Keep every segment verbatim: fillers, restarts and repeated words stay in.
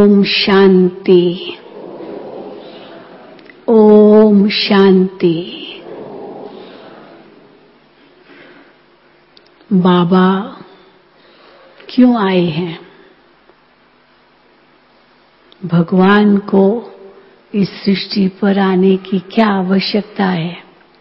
ओम शांति, ओम शांति। बाबा क्यों आए हैं? भगवान को इस सृष्टि पर आने की क्या आवश्यकता है?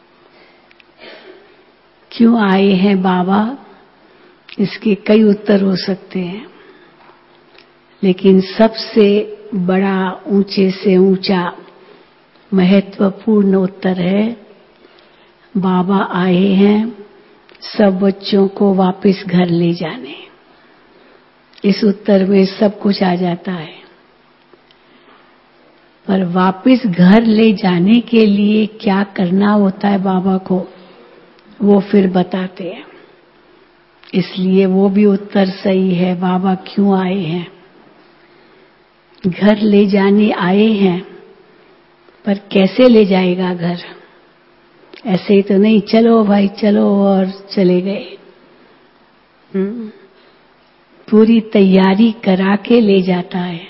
क्यों आए हैं बाबा? इसके कई उत्तर हो सकते हैं, लेकिन सबसे बड़ा, ऊंचे से ऊंचा, महत्वपूर्ण उत्तर है, बाबा आए हैं सब बच्चों को वापस घर ले जाने। इस उत्तर में सब कुछ आ जाता है। पर वापस घर ले जाने के लिए क्या करना होता है बाबा को, वो फिर बताते हैं। इसलिए वो भी उत्तर सही है। बाबा क्यों आए हैं? घर ले जाने आए हैं, पर कैसे ले जाएगा घर? ऐसे ही तो नहीं, चलो भाई चलो और चले गए। हुँ? पूरी तैयारी करा के ले जाता है।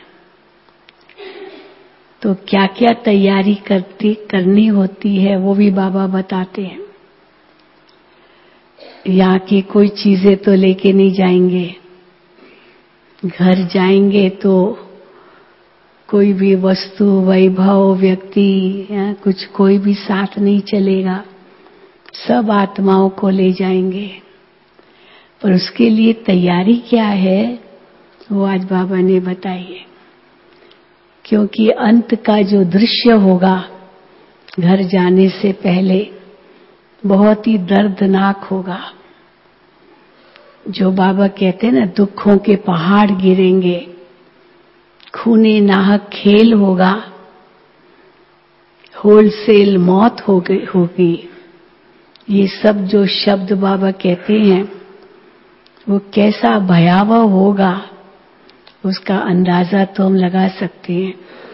तो क्या क्या तैयारी करती करनी होती है वो भी बाबा बताते हैं। यहाँ की कोई चीजें तो लेके नहीं जाएंगे। घर जाएंगे तो कोई भी वस्तु, वैभव, व्यक्ति या कुछ कोई भी साथ नहीं चलेगा। सब आत्माओं को ले जाएंगे। पर उसके लिए तैयारी क्या है वो आज बाबा ने बताई है। क्योंकि अंत का जो दृश्य होगा घर जाने से पहले बहुत ही दर्दनाक होगा। जो बाबा कहते हैं ना, दुखों के पहाड़ गिरेंगे, खूने नाहक खेल होगा, होलसेल मौत होगी। ये सब जो शब्द बाबा कहते हैं वो कैसा भयावह होगा उसका अंदाजा तो हम लगा सकते हैं।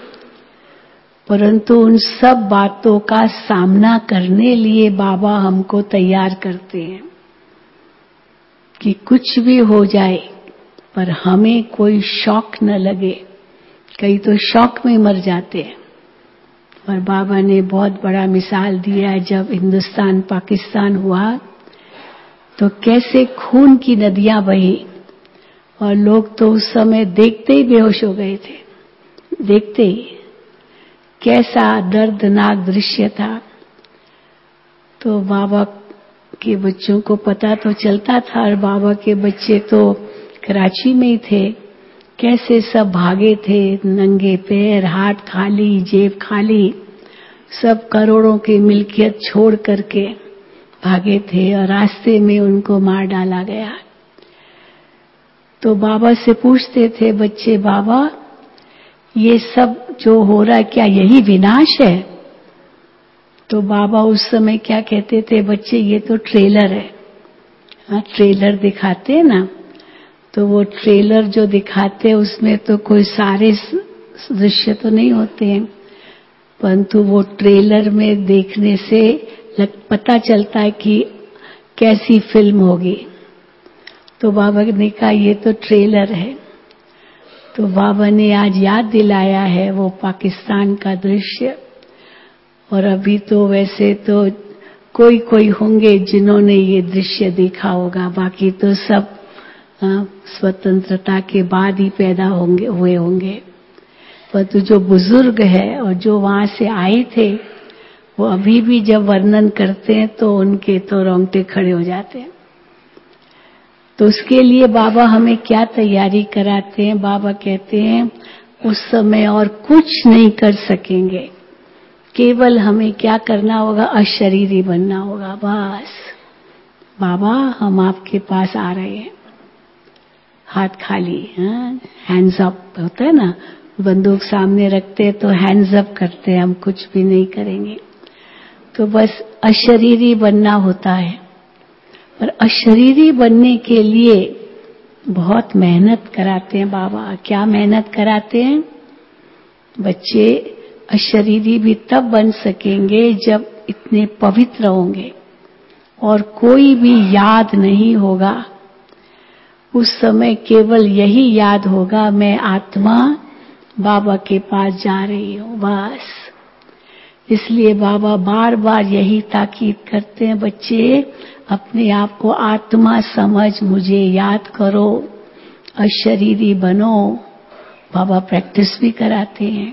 परंतु उन सब बातों का सामना करने लिए बाबा हमको तैयार करते हैं कि कुछ भी हो जाए पर हमें कोई शौक न लगे। कई तो शौक में मर जाते हैं। और बाबा ने बहुत बड़ा मिसाल दिया है। जब हिंदुस्तान पाकिस्तान हुआ तो कैसे खून की नदियां बही और लोग तो उस समय देखते ही बेहोश हो गए थे। देखते ही कैसा दर्दनाक दृश्य था। तो बाबा के बच्चों को पता तो चलता था, और बाबा के बच्चे तो कराची में ही थे। कैसे सब भागे थे, नंगे पैर, हाथ खाली, जेब खाली, सब करोड़ों की मिल्कियत छोड़ करके भागे थे और रास्ते में उनको मार डाला गया। तो बाबा से पूछते थे बच्चे, बाबा ये सब जो हो रहा है क्या यही विनाश है? तो बाबा उस समय क्या कहते थे, बच्चे ये तो ट्रेलर है। हाँ, ट्रेलर दिखाते हैं ना, तो वो ट्रेलर जो दिखाते हैं उसमें तो कोई सारे दृश्य तो नहीं होते हैं, परंतु वो ट्रेलर में देखने से लग, पता चलता है कि कैसी फिल्म होगी। तो बाबा ने कहा ये तो ट्रेलर है। तो बाबा ने आज याद दिलाया है वो पाकिस्तान का दृश्य। और अभी तो वैसे तो कोई कोई होंगे जिन्होंने ये दृश्य देखा होगा, बाकी तो सब आ, स्वतंत्रता के बाद ही पैदा होंगे हुए होंगे। परंतु जो बुजुर्ग है और जो वहां से आए थे वो अभी भी जब वर्णन करते हैं तो उनके तो रोंगटे खड़े हो जाते हैं। तो उसके लिए बाबा हमें क्या तैयारी कराते हैं? बाबा कहते हैं उस समय और कुछ नहीं कर सकेंगे, केवल हमें क्या करना होगा? अशरीरी बनना होगा। बस बाबा हम आपके पास आ रहे हैं, हाथ खाली, हैंड्स अप होता है ना, बंदूक सामने रखते हैं तो हैंड्स अप करते हैं, हम कुछ भी नहीं करेंगे। तो बस अशरीरी बनना होता है। पर अशरीरी बनने के लिए बहुत मेहनत कराते हैं बाबा। क्या मेहनत कराते हैं? बच्चे अशरीरी भी तब बन सकेंगे जब इतने पवित्र होंगे और कोई भी याद नहीं होगा। उस समय केवल यही याद होगा, मैं आत्मा बाबा के पास जा रही हो, बस। इसलिए बाबा बार बार यही ताकीद करते हैं, बच्चे अपने आप को आत्मा समझ मुझे याद करो, अशरीरी बनो। बाबा प्रैक्टिस भी कराते हैं।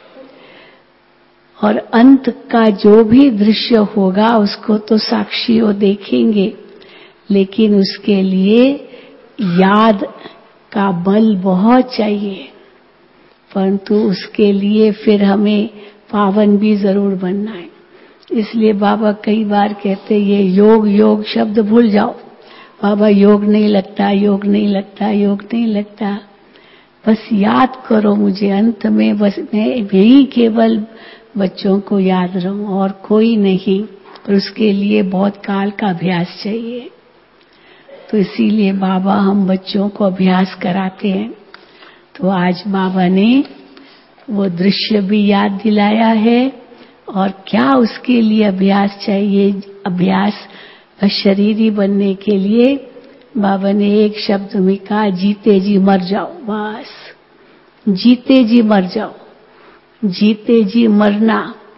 और अंत का जो भी दृश्य होगा उसको तो साक्षियों देखेंगे, लेकिन उसके लिए याद का बल बहुत चाहिए, परंतु उसके लिए फिर हमें पावन भी जरूर बनना है। इसलिए बाबा कई बार कहते ये योग योग शब्द भूल जाओ। बाबा योग नहीं लगता, योग नहीं लगता, योग नहीं लगता, बस याद करो मुझे। अंत में बस मैं यही केवल बच्चों को याद रहूं और कोई नहीं, पर उसके लिए बहुत काल का अभ्यास चाहिए। तो इसीलिए बाबा हम बच्चों को अभ्यास कराते हैं। तो आज बाबा ने वो दृश्य भी याद दिलाया है, और क्या उसके लिए अभ्यास चाहिए। अभ्यास शरीरी बनने के लिए बाबा ने एक शब्द में कहा, जीते जी मर जाओ। बस जीते जी मर जाओ, जीते जी मरना,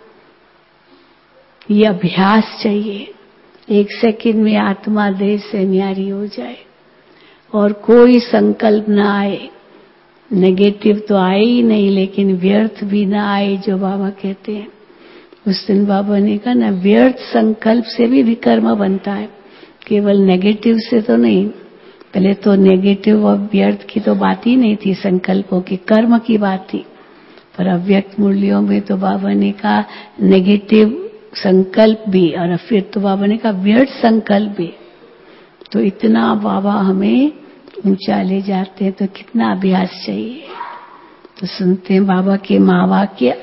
ये अभ्यास चाहिए। एक सेकंड में आत्मा देह से न्यारी हो जाए और कोई संकल्प ना आए। नेगेटिव तो आए ही नहीं, लेकिन व्यर्थ भी ना आए, जो बाबा कहते हैं। उस दिन बाबा ने कहा ना, व्यर्थ संकल्प से भी विकर्म बनता है, केवल नेगेटिव से तो नहीं। पहले तो नेगेटिव और व्यर्थ की तो बात ही नहीं थी, संकल्पों की, कर्म की बात थी। पर अव्यक्त मूल्यों में तो बाबा ने कहा नेगेटिव संकल्प भी, और फिर तो बाबा ने कहा व्यर्थ संकल्प भी। तो इतना बाबा हमें ऊंचा ले जाते हैं, तो कितना अभ्यास चाहिए। तो सुनते हैं बाबा के महावाक्य।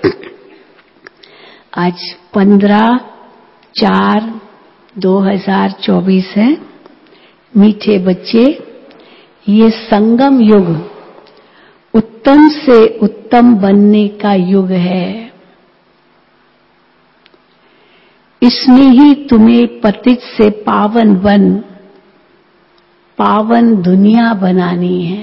आज पंद्रह चार दो हजार चौबीस है। मीठे बच्चे, ये संगम युग उत्तम से उत्तम बनने का युग है। इसमें ही तुम्हें पतित से पावन बन पावन दुनिया बनानी है।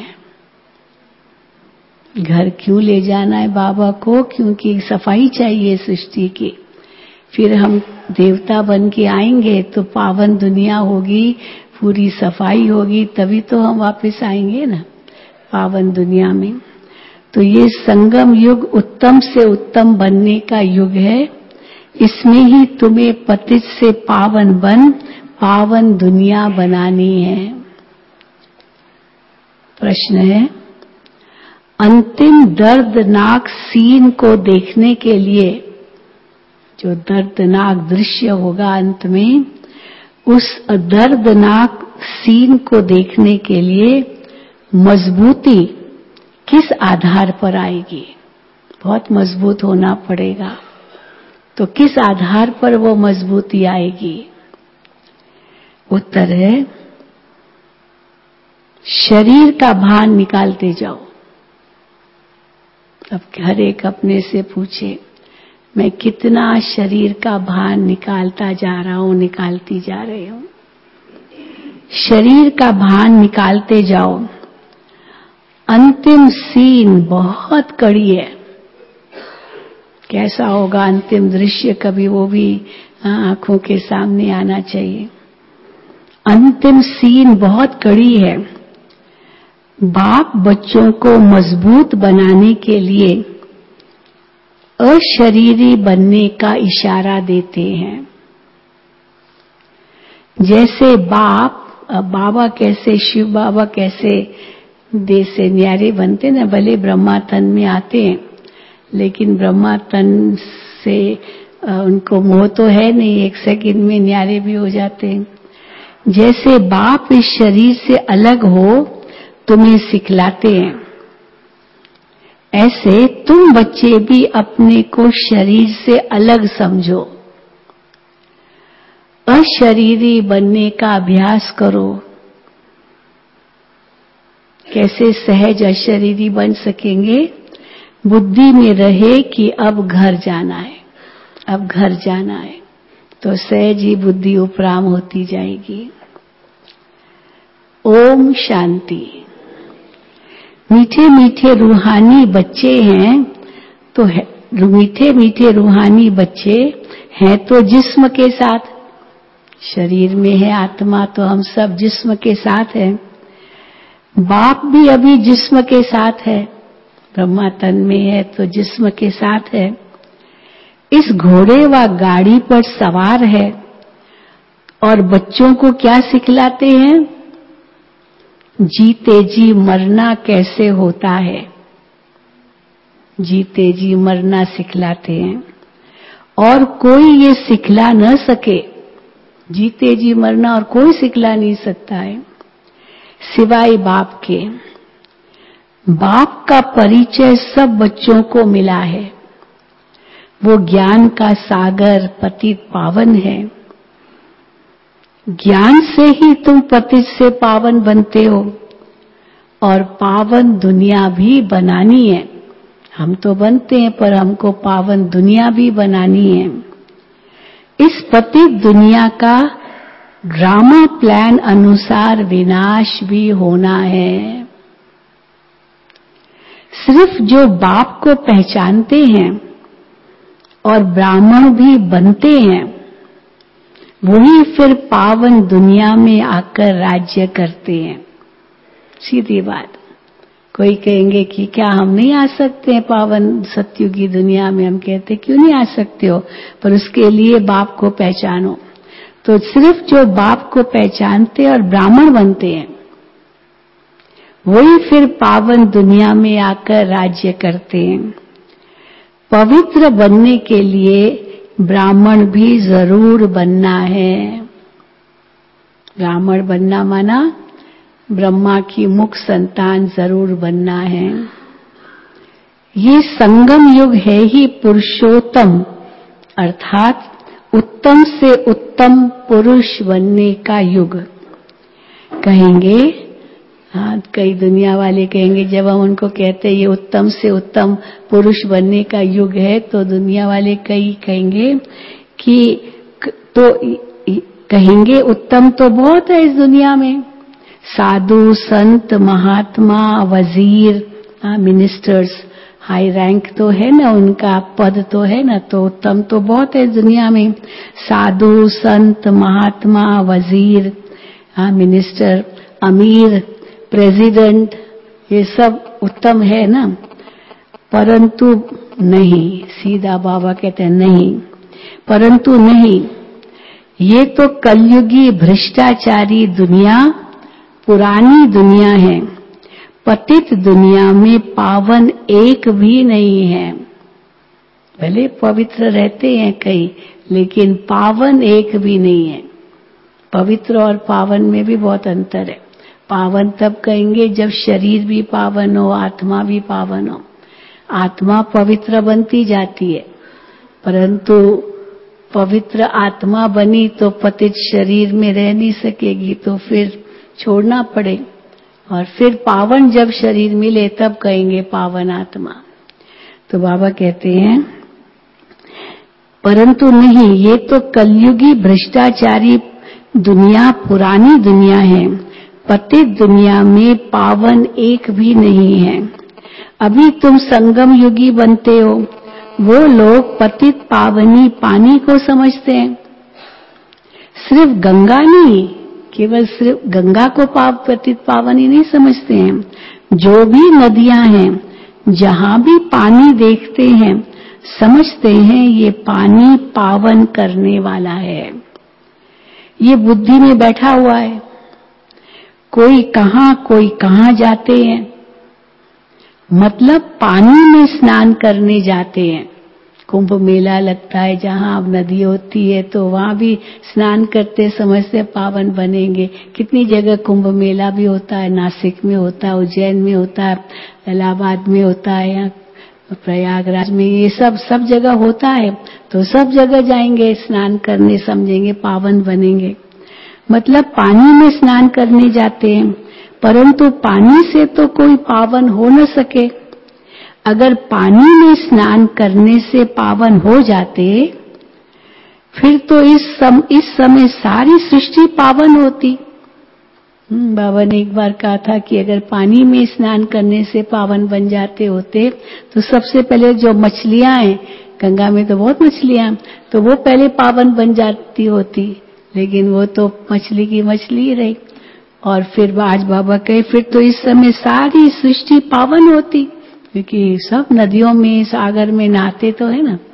घर क्यों ले जाना है बाबा को? क्योंकि सफाई चाहिए सृष्टि की। फिर हम देवता बन के आएंगे तो पावन दुनिया होगी, पूरी सफाई होगी, तभी तो हम वापस आएंगे ना पावन दुनिया में। तो ये संगम युग उत्तम से उत्तम बनने का युग है। इसमें ही तुम्हें पतित से पावन बन पावन दुनिया बनानी है। प्रश्न है, अंतिम दर्दनाक सीन को देखने के लिए, जो दर्दनाक दृश्य होगा अंत में, उस दर्दनाक सीन को देखने के लिए मजबूती किस आधार पर आएगी? बहुत मजबूत होना पड़ेगा। तो किस आधार पर वो मजबूती आएगी? उत्तर है, शरीर का भान निकालते जाओ। अब हर एक अपने से पूछे, मैं कितना शरीर का भान निकालता जा रहा हूं, निकालती जा रही हूं। शरीर का भान निकालते जाओ। अंतिम सीन बहुत कड़ी है। कैसा होगा अंतिम दृश्य, कभी वो भी आंखों के सामने आना चाहिए। अंतिम सीन बहुत कड़ी है। बाप बच्चों को मजबूत बनाने के लिए अशरीरी बनने का इशारा देते हैं। जैसे बाप, बाबा कैसे, शिव बाबा कैसे देह से न्यारे बनते ना, भले ब्रह्मा तन में आते हैं, लेकिन ब्रह्मा तन से उनको मोह तो है नहीं, एक सेकंड में न्यारे भी हो जाते हैं। जैसे बाप इस शरीर से अलग हो तुम्हें सिखलाते हैं, ऐसे तुम बच्चे भी अपने को शरीर से अलग समझो। अशरीरी बनने का अभ्यास करो। कैसे सहज अशरीरी बन सकेंगे? बुद्धि में रहे कि अब घर जाना है, अब घर जाना है, तो सहज ही बुद्धि उपराम होती जाएगी। ओम शांति। मीठे मीठे रूहानी बच्चे हैं तो है, मीठे मीठे रूहानी बच्चे हैं तो जिस्म के साथ, शरीर में है आत्मा तो हम सब जिस्म के साथ हैं। बाप भी अभी जिस्म के साथ है, ब्रह्मा तन में है तो जिस्म के साथ है। इस घोड़े व गाड़ी पर सवार है और बच्चों को क्या सिखलाते हैं? जीते जी मरना कैसे होता है, जीते जी मरना सिखलाते हैं। और कोई ये सिखला न सके, जीते जी मरना और कोई सिखला नहीं सकता है सिवाय बाप के। बाप का परिचय सब बच्चों को मिला है, वो ज्ञान का सागर पतित पावन है। ज्ञान से ही तुम पतित से पावन बनते हो और पावन दुनिया भी बनानी है। हम तो बनते हैं पर हमको पावन दुनिया भी बनानी है। इस पतित दुनिया का ड्रामा प्लान अनुसार विनाश भी होना है। सिर्फ जो बाप को पहचानते हैं और ब्राह्मण भी बनते हैं, वही फिर पावन दुनिया में आकर राज्य करते हैं। सीधी बात। कोई कहेंगे कि क्या हम नहीं आ सकते हैं पावन सत्युगी दुनिया में? हम कहते क्यों नहीं आ सकते हो, पर उसके लिए बाप को पहचानो। तो सिर्फ जो बाप को पहचानते और ब्राह्मण बनते हैं, वही फिर पावन दुनिया में आकर राज्य करते हैं। पवित्र बनने के लिए ब्राह्मण भी जरूर बनना है। ब्राह्मण बनना माना ब्रह्मा की मुख संतान जरूर बनना है। ये संगम युग है ही पुरुषोत्तम अर्थात उत्तम से उत्तम पुरुष बनने का युग। कहेंगे, हाँ, कई दुनिया वाले कहेंगे, जब हम उनको कहते हैं ये उत्तम से उत्तम पुरुष बनने का युग है, तो दुनिया वाले कई कहेंगे कि तो कहेंगे उत्तम तो बहुत है इस दुनिया में, साधु संत महात्मा वजीर मिनिस्टर्स, हाई रैंक तो है ना, उनका पद तो है ना, तो उत्तम तो बहुत है इस दुनिया में। साधु संत महात्मा वजीर मिनिस्टर अमीर प्रेसिडेंट, ये सब उत्तम है ना। परंतु नहीं, सीधा बाबा कहते हैं नहीं, परंतु नहीं, ये तो कलयुगी भ्रष्टाचारी दुनिया पुरानी दुनिया है। पतित दुनिया में पावन एक भी नहीं है। भले पवित्र रहते हैं कई, लेकिन पावन एक भी नहीं है। पवित्र और पावन में भी बहुत अंतर है। पावन तब कहेंगे जब शरीर भी पावन हो, आत्मा भी पावन हो। आत्मा पवित्र बनती जाती है, परंतु पवित्र आत्मा बनी तो पतित शरीर में रह नहीं सकेगी, तो फिर छोड़ना पड़े। और फिर पावन जब शरीर मिले तब कहेंगे पावन आत्मा। तो बाबा कहते हैं परंतु नहीं, ये तो कलयुगी भ्रष्टाचारी दुनिया पुरानी दुनिया है। पतित दुनिया में पावन एक भी नहीं है। अभी तुम संगम युगी बनते हो। वो लोग पतित पावनी पानी को समझते हैं। सिर्फ गंगा नहीं, केवल सिर्फ गंगा को पाव पतित पावनी नहीं समझते हैं। जो भी नदियां हैं, जहां भी पानी देखते हैं, समझते हैं ये पानी पावन करने वाला है। ये बुद्धि में बैठा हुआ है। कोई कहां कोई कहां जाते हैं, मतलब पानी में स्नान करने जाते हैं। कुंभ मेला लगता है, जहां अब नदी होती है तो वहां भी स्नान करते, समझते पावन बनेंगे। कितनी जगह कुंभ मेला भी होता है, नासिक में होता है, उज्जैन में होता है, इलाहाबाद में होता है, यहाँ प्रयागराज में, ये सब सब जगह होता है। तो सब जगह जाएंगे स्नान करने, समझेंगे पावन बनेंगे। मतलब पानी में स्नान करने जाते हैं, परंतु पानी से तो कोई पावन हो न सके। अगर पानी में स्नान करने से पावन हो जाते, फिर तो इस सम, इस समय सारी सृष्टि पावन होती। बाबा ने एक बार कहा था कि अगर पानी में स्नान करने से पावन बन जाते होते तो सबसे पहले जो मछलियां हैं, गंगा में तो बहुत मछलियां, तो वो पहले पावन बन जाती होती, लेकिन वो तो मछली की मछली ही रही। और फिर आज बाबा कहे फिर तो इस समय सारी सृष्टि पावन होती, क्योंकि सब नदियों में सागर में नहाते तो है ना।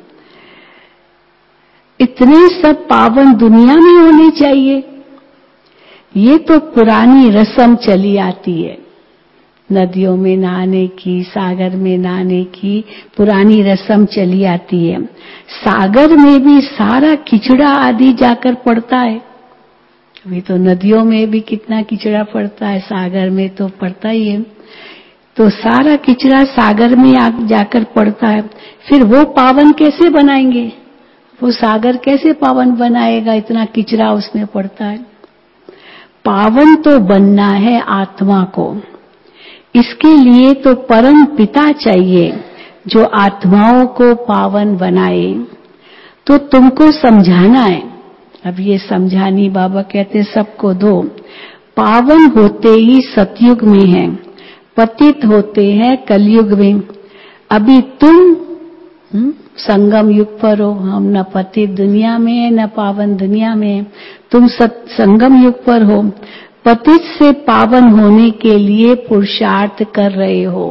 इतने सब पावन दुनिया में होने चाहिए। ये तो पुरानी रस्म चली आती है, नदियों में नहाने की, सागर में नहाने की पुरानी रस्म चली आती है। सागर में भी सारा किचड़ा आदि जाकर पड़ता है। अभी तो नदियों में भी कितना किचड़ा पड़ता है, सागर में तो पड़ता ही है। तो सारा किचड़ा सागर में जाकर पड़ता है, फिर वो पावन कैसे बनाएंगे? वो सागर कैसे पावन बनाएगा? इतना किचड़ा उसमें पड़ता है। पावन तो बनना है आत्मा को, इसके लिए तो परम पिता चाहिए जो आत्माओं को पावन बनाए। तो तुमको समझाना है। अब ये समझानी बाबा कहते सबको दो। पावन होते ही सतयुग में है, पतित होते हैं कलयुग में। अभी तुम हुँ? संगम युग पर हो, हम न पतित दुनिया में है न पावन दुनिया में है। तुम सत, संगम युग पर हो, पतित से पावन होने के लिए पुरुषार्थ कर रहे हो।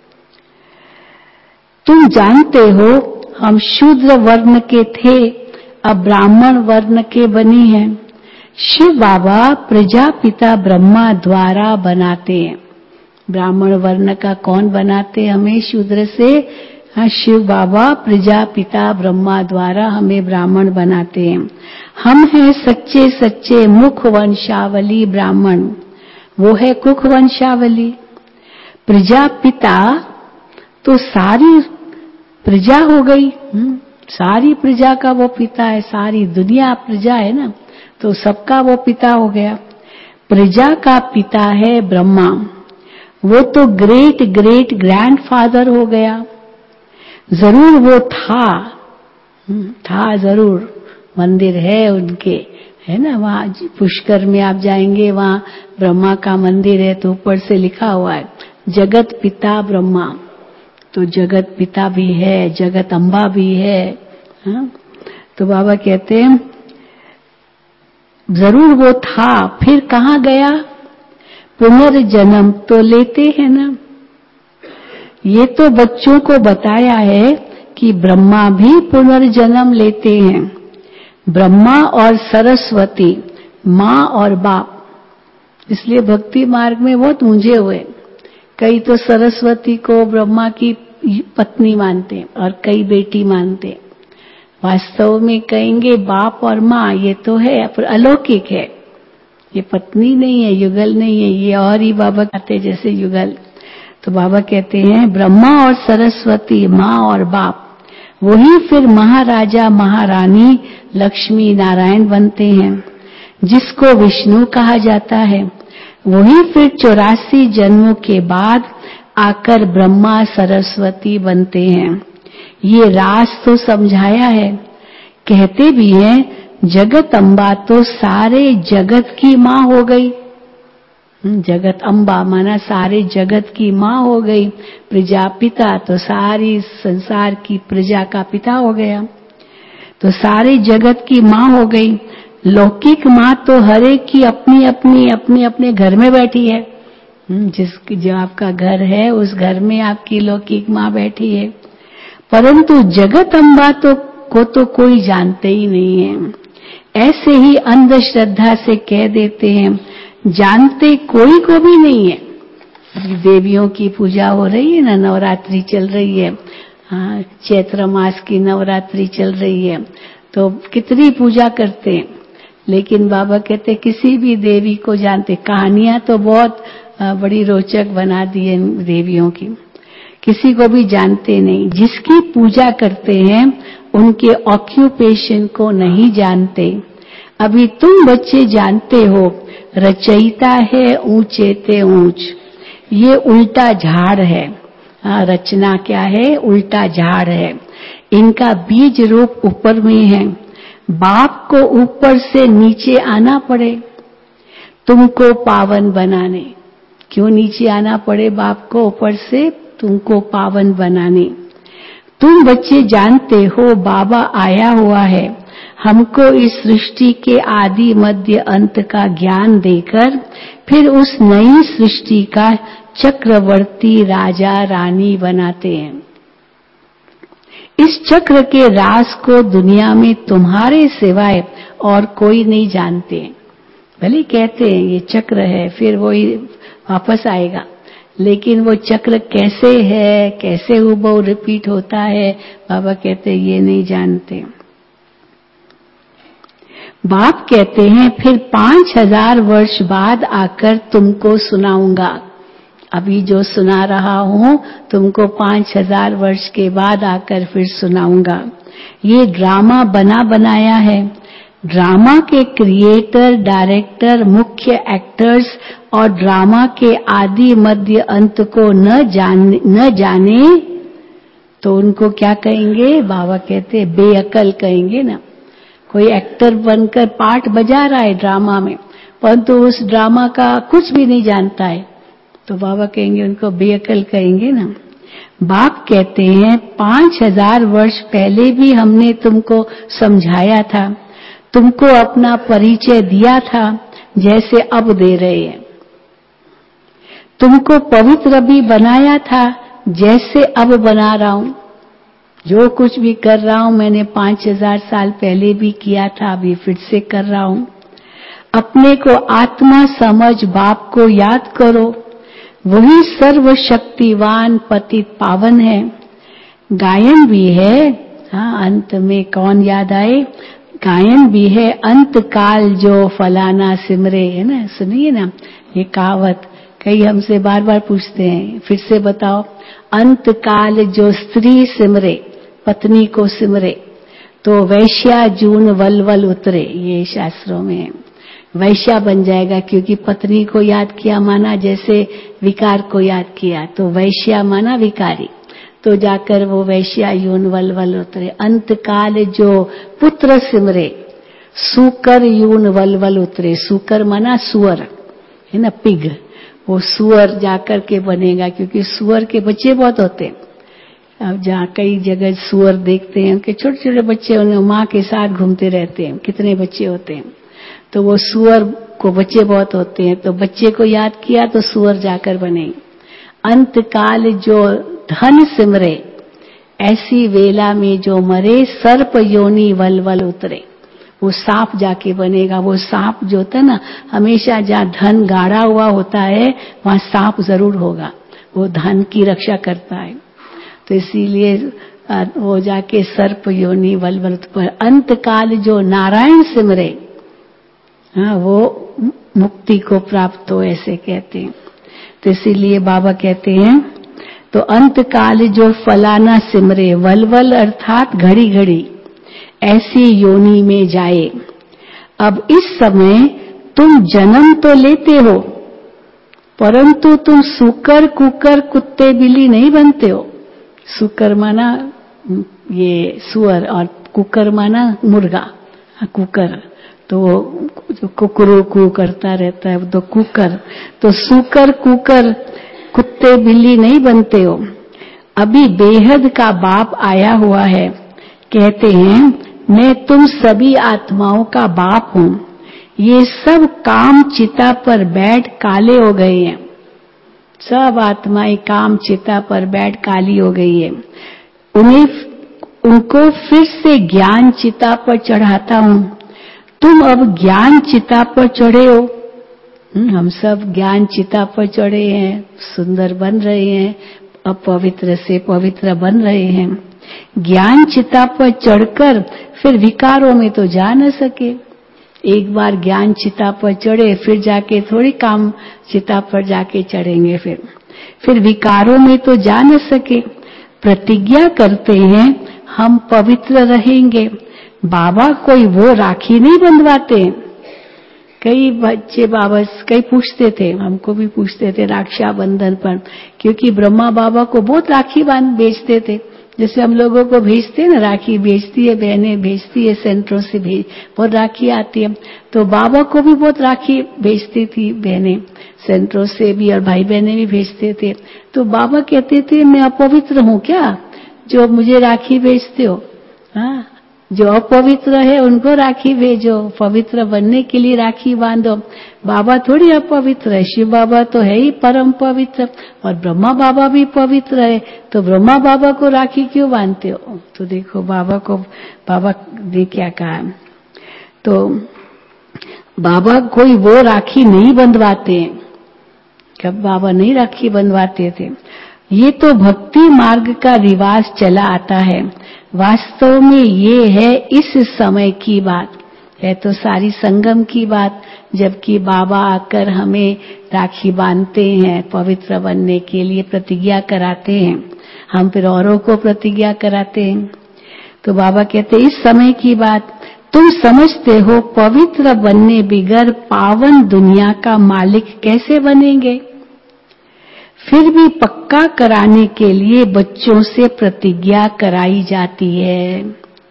तुम जानते हो हम शूद्र वर्ण के थे, अब ब्राह्मण वर्ण के बने हैं। शिव बाबा प्रजापिता ब्रह्मा द्वारा बनाते हैं। ब्राह्मण वर्ण का कौन बनाते हमें शूद्र से? हाँ, शिव बाबा प्रजापिता ब्रह्मा द्वारा हमें ब्राह्मण बनाते हैं। हम हैं सच्चे सच्चे मुख वंशावली ब्राह्मण, वो है कुख वंशावली। प्रजापिता तो सारी प्रजा हो गई, सारी प्रजा का वो पिता है, सारी दुनिया प्रजा है ना, तो सबका वो पिता हो गया। प्रजा का पिता है ब्रह्मा, वो तो ग्रेट ग्रेट ग्रैंडफादर हो गया। जरूर वो था था जरूर, मंदिर है उनके, है ना, वहां पुष्कर में आप जाएंगे, वहां ब्रह्मा का मंदिर है, तो ऊपर से लिखा हुआ है जगत पिता ब्रह्मा। तो जगत पिता भी है, जगत अम्बा भी है, हा? तो बाबा कहते हैं जरूर वो था, फिर कहाँ गया? पुनर्जन्म तो लेते हैं ना। ये तो बच्चों को बताया है कि ब्रह्मा भी पुनर्जन्म लेते हैं। ब्रह्मा और सरस्वती, माँ और बाप, इसलिए भक्ति मार्ग में बहुत मुंझे हुए। कई तो सरस्वती को ब्रह्मा की पत्नी मानते और कई बेटी मानते। वास्तव में कहेंगे बाप और माँ ये तो है, पर अलौकिक है, ये पत्नी नहीं है, युगल नहीं है, ये और ही बाबा कहते जैसे युगल। तो बाबा कहते हैं ब्रह्मा और सरस्वती, माँ और बाप, वही फिर महाराजा महारानी लक्ष्मी नारायण बनते हैं, जिसको विष्णु कहा जाता है। वही फिर चौरासी जन्मों के बाद आकर ब्रह्मा सरस्वती बनते हैं। ये राज तो समझाया है। कहते भी हैं जगत अम्बा तो सारे जगत की माँ हो गई। जगत अम्बा माना सारे जगत की माँ हो गई। प्रजापिता तो सारी संसार की प्रजा का पिता हो गया, तो सारे जगत की माँ हो गई। लौकिक माँ तो हर एक की अपनी अपनी अपने अपने घर में बैठी है। जिसकी जो आपका घर है उस घर में आपकी लौकिक माँ बैठी है, परंतु जगत अम्बा तो को तो कोई जानते ही नहीं है। ऐसे ही अंधश्रद्धा से कह देते हैं, जानते कोई को भी नहीं है। देवियों की पूजा हो रही है ना, नवरात्रि चल रही है, हाँ, चैत्र मास की नवरात्रि चल रही है, तो कितनी पूजा करते हैं, लेकिन बाबा कहते किसी भी देवी को जानते। कहानियां तो बहुत बड़ी रोचक बना दी है देवियों की, किसी को भी जानते नहीं। जिसकी पूजा करते हैं उनके ऑक्यूपेशन को नहीं जानते। अभी तुम बच्चे जानते हो रचयिता है ऊंचे ते ऊंच, ये उल्टा झाड़ है। हाँ, रचना क्या है? उल्टा झाड़ है। इनका बीज रूप ऊपर में है, बाप को ऊपर से नीचे आना पड़े तुमको पावन बनाने। क्यों नीचे आना पड़े बाप को ऊपर से? तुमको पावन बनाने। तुम बच्चे जानते हो बाबा आया हुआ है हमको इस सृष्टि के आदि मध्य अंत का ज्ञान देकर फिर उस नई सृष्टि का चक्रवर्ती राजा रानी बनाते हैं। इस चक्र के राज को दुनिया में तुम्हारे सिवाय और कोई नहीं जानते। भले कहते हैं ये चक्र है, फिर वो वापस आएगा, लेकिन वो चक्र कैसे है, कैसे हुबहू रिपीट होता है, बाबा कहते ये नहीं जानते। बाप कहते हैं फिर पांच हजार वर्ष बाद आकर तुमको सुनाऊंगा। अभी जो सुना रहा हूं तुमको पांच हजार वर्ष के बाद आकर फिर सुनाऊंगा। ये ड्रामा बना बनाया है। ड्रामा के क्रिएटर, डायरेक्टर, मुख्य एक्टर्स और ड्रामा के आदि मध्य अंत को न जाने न जाने तो उनको क्या कहेंगे? बाबा कहते बेअकल कहेंगे ना। कोई एक्टर बनकर पार्ट बजा रहा है ड्रामा में, परंतु उस ड्रामा का कुछ भी नहीं जानता है, तो बाबा कहेंगे उनको बेअकल कहेंगे ना। बाप कहते हैं पांच हजार वर्ष पहले भी हमने तुमको समझाया था, तुमको अपना परिचय दिया था जैसे अब दे रहे हैं। तुमको पवित्र भी बनाया था जैसे अब बना रहा हूं। जो कुछ भी कर रहा हूं मैंने पांच हजार साल पहले भी किया था, अभी फिर से कर रहा हूं। अपने को आत्मा समझ बाप को याद करो, वही सर्वशक्तिवान पतित पावन है। गायन भी है, हाँ अंत में कौन याद आए, गायन भी है, अंत काल जो फलाना सिमरे, है ना, सुनिए ना ये कहावत। कई हमसे बार बार पूछते हैं फिर से बताओ। अंत काल जो स्त्री सिमरे, पत्नी को सिमरे, तो वैश्या जून वल वल उतरे, ये शास्त्रों में है। वैश्या बन जाएगा क्योंकि पत्नी को याद किया माना जैसे विकार को याद किया, तो वैश्या माना विकारी, तो जाकर वो वैश्या यून वल वल उतरे। अंत काल जो पुत्र सिमरे, सूकर यून वल वल उतरे। सूकर माना सुअर, है ना, पिग, वो सुअर जाकर के बनेगा क्योंकि सुअर के बच्चे बहुत होते हैं। अब जहाँ कई जगह सुअर देखते हैं उनके छोटे छोटे बच्चे उन्हें माँ के साथ घूमते रहते हैं, कितने बच्चे होते हैं, तो वो सुअर को बच्चे बहुत होते हैं, तो बच्चे को याद किया तो सुअर जाकर बने। अंत काल जो धन सिमरे, ऐसी वेला में जो मरे, सर्प योनि वल वल उतरे। वो सांप जाके बनेगा। वो सांप जो होता है ना, हमेशा जहाँ धन गाड़ा हुआ होता है वहां सांप जरूर होगा, वो धन की रक्षा करता है, तो इसीलिए वो जाके सर्प योनि वल वल उतरे। अंत काल जो नारायण सिमरे, हाँ वो मुक्ति को प्राप्त हो, ऐसे कहते हैं। तो इसीलिए बाबा कहते हैं तो अंत काल जो फलाना सिमरे, वलवल अर्थात घड़ी घड़ी, ऐसी योनि में जाए। अब इस समय तुम जन्म तो लेते हो, परंतु तुम सुकर कुकर कुत्ते बिल्ली नहीं बनते हो। सुकर माना ये सुअर और कुकर माना मुर्गा, कुकर तो जो कुकरू कू करता रहता है तो कुकर, तो सुकर कुकर कुत्ते बिल्ली नहीं बनते हो। अभी बेहद का बाप आया हुआ है, कहते हैं मैं तुम सभी आत्माओं का बाप हूं। ये सब काम चिता पर बैठ काले हो गए हैं, सब आत्माएं काम चिता पर बैठ काली हो गई है। उन्हें उनको फिर से ज्ञान चिता पर चढ़ाता हूं। तुम अब ज्ञान चिता पर चढ़े हो। हम सब ज्ञान चिता पर चढ़े हैं, सुंदर बन रहे हैं, अपवित्र से पवित्र बन रहे हैं। ज्ञान चिता पर चढ़कर फिर विकारों में तो जा न सके। एक बार ज्ञान चिता पर चढ़े फिर जाके थोड़ी काम चिता पर जाके चढ़ेंगे, फिर फिर विकारों में तो जा न सके। प्रतिज्ञा करते हैं हम पवित्र रहेंगे। बाबा कोई वो राखी नहीं बंधवाते। कई बच्चे बाबा कई पूछते थे, हमको भी पूछते थे रक्षा बंधन पर, क्योंकि ब्रह्मा बाबा को बहुत राखी बांध बेचते थे। जैसे हम लोगों को भेजते हैं ना, राखी भेजती है, बहनें भेजती है, सेंटरों से भेज बहुत राखी आती है। तो बाबा को भी बहुत राखी भेजती थी बहनें, सेंटरों से भी, और भाई बहनें भी भेजते थे। तो बाबा कहते थे मैं अपवित्र हूँ क्या जो मुझे राखी भेजते हो? हाँ, जो अपवित्र है उनको राखी भेजो, पवित्र बनने के लिए राखी बांधो। बाबा थोड़ी अपवित्र है, शिव बाबा तो है ही परम पवित्र, और ब्रह्मा बाबा भी पवित्र है, तो ब्रह्मा बाबा को राखी क्यों बांधते हो? तो देखो बाबा को, बाबा ने क्या कहा। तो बाबा कोई वो राखी नहीं बंधवाते, कब बाबा नहीं राखी बंधवाते थे। ये तो भक्ति मार्ग का रिवाज चला आता है। वास्तव में ये है इस समय की बात है, तो सारी संगम की बात, जबकि बाबा आकर हमें राखी बांधते हैं, पवित्र बनने के लिए प्रतिज्ञा कराते हैं, हम फिर औरों को प्रतिज्ञा कराते हैं। तो बाबा कहते हैं इस समय की बात, तुम समझते हो पवित्र बनने बिगर पावन दुनिया का मालिक कैसे बनेंगे? फिर भी पक्का कराने के लिए बच्चों से प्रतिज्ञा कराई जाती है।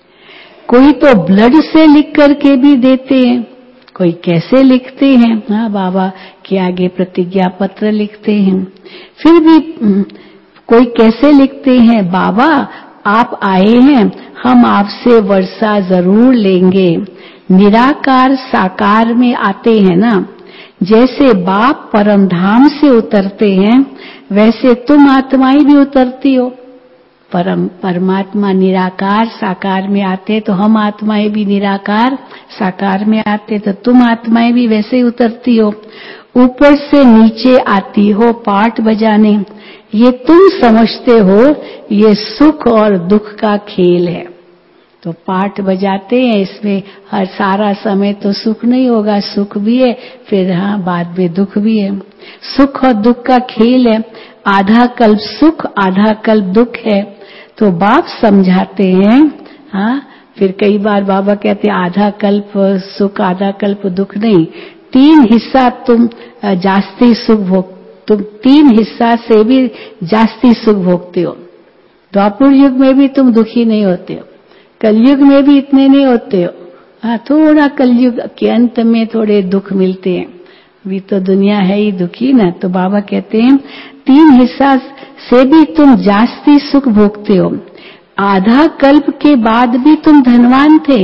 कोई तो ब्लड से लिख करके भी देते हैं, कोई कैसे लिखते हैं, हाँ बाबा के आगे प्रतिज्ञा पत्र लिखते हैं। फिर भी कोई कैसे लिखते हैं, बाबा आप आए हैं, हम आपसे वर्षा जरूर लेंगे। निराकार साकार में आते हैं ना, जैसे बाप परम धाम से उतरते हैं, वैसे तुम आत्माएं भी उतरती हो। परम परमात्मा निराकार साकार में आते, तो हम आत्माएं भी निराकार साकार में आते, तो तुम आत्माएं भी वैसे ही उतरती हो। ऊपर से नीचे आती हो पाठ बजाने, ये तुम समझते हो ये सुख और दुख का खेल है। तो पाठ बजाते हैं, इसमें हर सारा समय तो सुख नहीं होगा, सुख भी है, फिर हाँ बाद में दुख भी है। सुख और दुख का खेल है, आधा कल्प सुख आधा कल्प दुख है। तो बाप समझाते हैं, हाँ फिर कई बार बाबा कहते हैं आधा कल्प सुख आधा कल्प दुख नहीं, तीन हिस्सा तुम जास्ती सुख भोग, तुम तीन हिस्सा से भी जास्ती सुख भोगते हो। द्वापर युग में भी तुम दुखी नहीं होते हो, कलयुग में भी इतने नहीं होते हो, हाँ थोड़ा कलयुग के अंत में थोड़े दुख मिलते हैं, अभी तो दुनिया है ही दुखी ना। तो बाबा कहते हैं तीन हिस्सा से भी तुम जास्ती सुख भोगते हो। आधा कल्प के बाद भी तुम धनवान थे,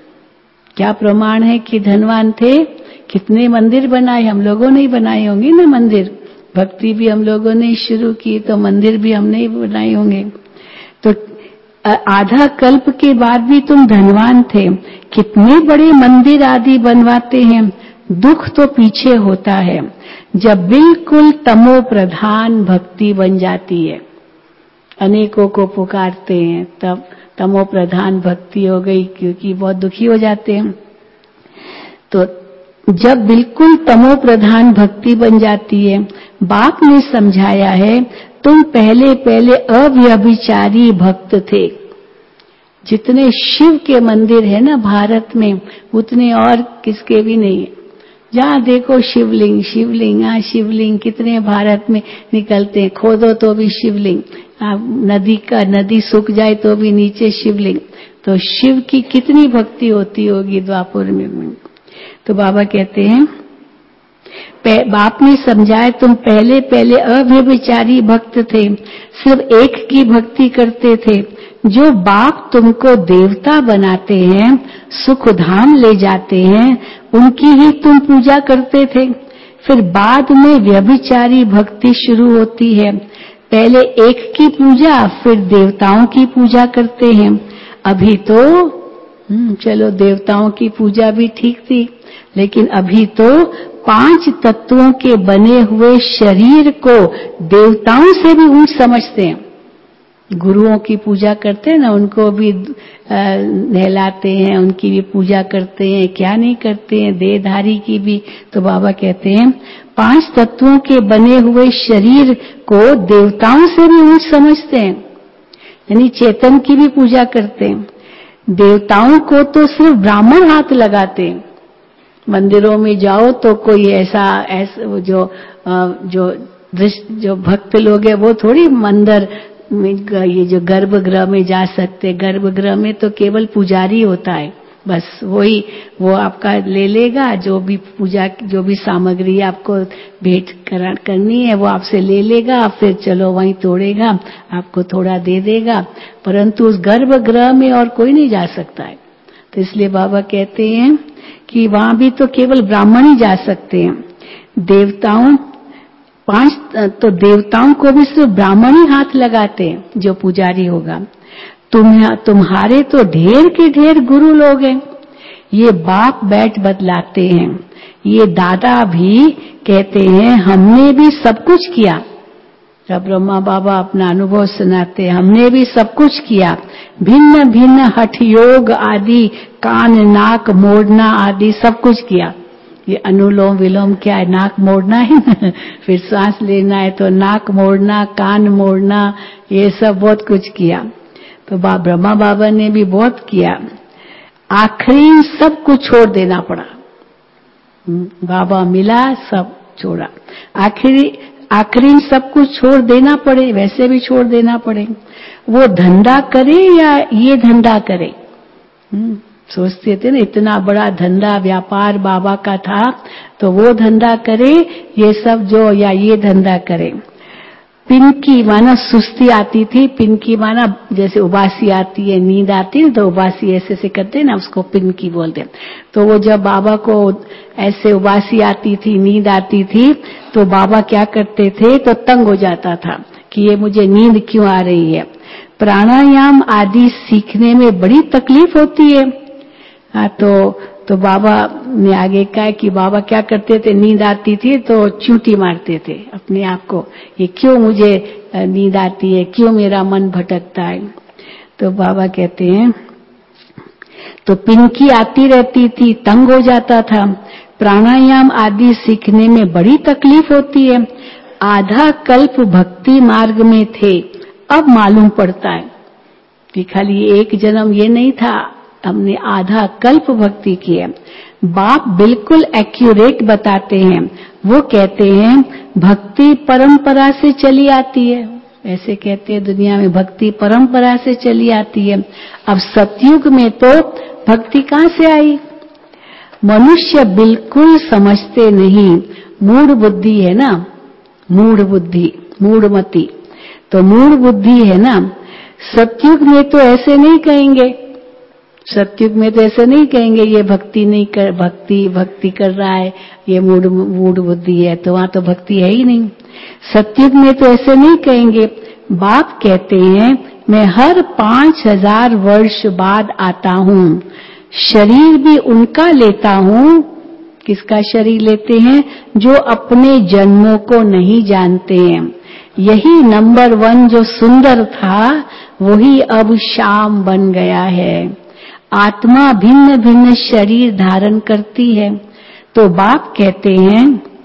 क्या प्रमाण है कि धनवान थे? कितने मंदिर बनाए, हम लोगों ने ही बनाए होंगे ना मंदिर, भक्ति भी हम लोगों ने शुरू की, तो मंदिर भी हमने ही बनाए होंगे। तो आधा कल्प के बाद भी तुम धनवान थे, कितने बड़े मंदिर आदि बनवाते हैं। दुख तो पीछे होता है, जब बिल्कुल तमो प्रधान भक्ति बन जाती है, अनेकों को पुकारते हैं, तब तमो प्रधान भक्ति हो गई, क्योंकि बहुत दुखी हो जाते हैं। तो जब बिल्कुल तमो प्रधान भक्ति बन जाती है, बाप ने समझाया है तुम पहले पहले अव्यभिचारी भक्त थे। जितने शिव के मंदिर है ना भारत में, उतने और किसके भी नहीं है। जहाँ देखो शिवलिंग शिवलिंग, हाँ शिवलिंग कितने भारत में निकलते हैं, खोदो तो भी शिवलिंग, नदी का नदी सूख जाए तो भी नीचे शिवलिंग। तो शिव की कितनी भक्ति होती होगी द्वापर में। तो बाबा कहते हैं बाप ने समझाया तुम पहले पहले अव्यभिचारी भक्त थे, सिर्फ एक की भक्ति करते थे। जो बाप तुमको देवता बनाते हैं, सुख धाम ले जाते हैं, उनकी ही तुम पूजा करते थे। फिर बाद में व्यभिचारी भक्ति शुरू होती है, पहले एक की पूजा फिर देवताओं की पूजा करते हैं। अभी तो चलो देवताओं की पूजा भी ठीक थी, लेकिन अभी तो पांच तत्वों के बने हुए शरीर को देवताओं से भी ऊंच समझते हैं। गुरुओं की पूजा करते हैं ना, उनको भी नहलाते हैं, उनकी भी पूजा करते हैं, क्या नहीं करते हैं, देहधारी की भी। तो बाबा कहते हैं पांच तत्वों के बने हुए शरीर को देवताओं से भी ऊंच समझते हैं, यानी चेतन की भी पूजा करते हैं। देवताओं को तो सिर्फ ब्राह्मण हाथ लगाते हैं। मंदिरों में जाओ तो कोई ऐसा ऐसा जो जो जो भक्त लोग है वो थोड़ी मंदिर में ये जो गर्भगृह में जा सकते, गर्भगृह में तो केवल पुजारी होता है, बस वही वो आपका ले लेगा, जो भी पूजा जो भी सामग्री आपको भेंट करनी है वो आपसे ले लेगा, फिर चलो वहीं तोड़ेगा, आपको थोड़ा दे देगा, परंतु उस गर्भगृह में और कोई नहीं जा सकता है। तो इसलिए बाबा कहते हैं कि वहां भी तो केवल ब्राह्मण ही जा सकते हैं। देवताओं पांच तो देवताओं को भी सिर्फ ब्राह्मण ही हाथ लगाते हैं, जो पुजारी होगा। तुम तुम्हारे तो ढेर के ढेर गुरु लोग हैं, ये बाप बैठ बतलाते हैं, ये दादा भी कहते हैं हमने भी सब कुछ किया। जब ब्रह्मा बाबा अपना अनुभव सुनाते हैं, हमने भी सब कुछ किया, भिन्न भिन्न हठ योग आदि, कान नाक मोड़ना आदि सब कुछ किया। ये अनुलोम विलोम क्या है, नाक मोड़ना है ना, फिर सांस लेना है तो नाक मोड़ना, कान मोड़ना, ये सब बहुत कुछ किया। तो बा ब्रह्मा बाबा ने भी बहुत किया, आखिरी सब कुछ छोड़ देना पड़ा। बाबा मिला सब छोड़ा, आखिरी आखिरी सब कुछ छोड़ देना पड़े, वैसे भी छोड़ देना पड़े। वो धंधा करे या ये धंधा करे, सोचते थे ना इतना बड़ा धंधा व्यापार बाबा का था, तो वो धंधा करे ये सब जो, या ये धंधा करे। पिनकी माना सुस्ती आती थी, पिनकी माना जैसे उबासी आती है, नींद आती है तो उबासी ऐसे से करते हैं ना, उसको पिनकी बोलते हैं। तो वो जब बाबा को ऐसे उबासी आती थी, नींद आती थी, तो बाबा क्या करते थे, तो तंग हो जाता था कि ये मुझे नींद क्यों आ रही है। प्राणायाम आदि सीखने में बड़ी तकलीफ होती है। हाँ, तो तो बाबा ने आगे कहा कि बाबा क्या करते थे, नींद आती थी तो चूंटी मारते थे अपने आप को, ये क्यों मुझे नींद आती है, क्यों मेरा मन भटकता है। तो बाबा कहते हैं तो पिनकी आती रहती थी, तंग हो जाता था। प्राणायाम आदि सीखने में बड़ी तकलीफ होती है। आधा कल्प भक्ति मार्ग में थे, अब मालूम पड़ता है कि खाली एक जन्म ये नहीं था, हमने आधा कल्प भक्ति की है। बाप बिल्कुल एक्यूरेट बताते हैं, वो कहते हैं भक्ति परंपरा से चली आती है, ऐसे कहते हैं दुनिया में भक्ति परंपरा से चली आती है। अब सतयुग में तो भक्ति कहां से आई, मनुष्य बिल्कुल समझते नहीं, मूढ़ बुद्धि है ना, मूढ़ बुद्धि, मूढ़मति, तो मूढ़ बुद्धि है ना। सतयुग में तो ऐसे नहीं कहेंगे, सतयुग में तो ऐसे नहीं कहेंगे ये भक्ति नहीं कर, भक्ति भक्ति कर रहा है, ये मूढ़ मूढ़ बुद्धि है, तो वहां तो भक्ति है ही नहीं। सतयुग में तो ऐसे नहीं कहेंगे। बाप कहते हैं मैं हर पांच हजार वर्ष बाद आता हूँ, शरीर भी उनका लेता हूँ। किसका शरीर लेते हैं, जो अपने जन्मों को नहीं जानते हैं। यही नंबर वन जो सुंदर था वही अब शाम बन गया है। आत्मा भिन्न भिन्न शरीर धारण करती है। तो बाप कहते हैं